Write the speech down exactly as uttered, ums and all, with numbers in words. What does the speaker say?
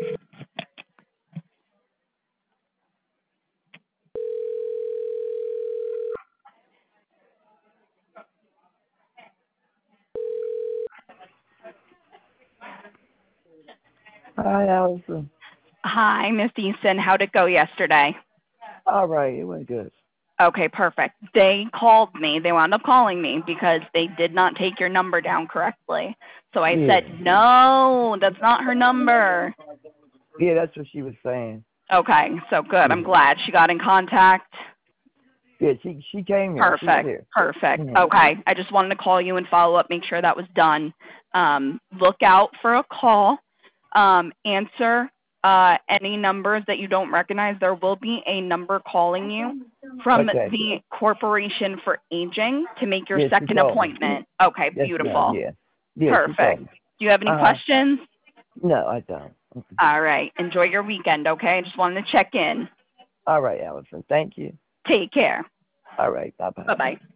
Hi, Allison. Hi, Miss Easton. How'd it go yesterday? All right, it went good. Okay, perfect. They called me. They wound up calling me because they did not take your number down correctly. So I Yeah. said, no, that's not her number. Yeah, that's what she was saying. Okay, so good. I'm Yeah. glad she got in contact. Yeah, she she came here. She was Perfect. here. Perfect. Mhm. Okay. I just wanted to call you and follow up, make sure that was done. Um, look out for a call. Um, answer uh, any numbers that you don't recognize. There will be a number calling you from Okay. the Corporation for Aging to make your Yeah, she second called me. appointment. Okay, Yes, ma'am. beautiful. Yeah. Yeah, she Perfect. called me. Do you have any Uh huh. questions? No, I don't. Okay. All right. Enjoy your weekend, okay? I just wanted to check in. All right, Allison. Thank you. Take care. All right. Bye bye. Bye-bye.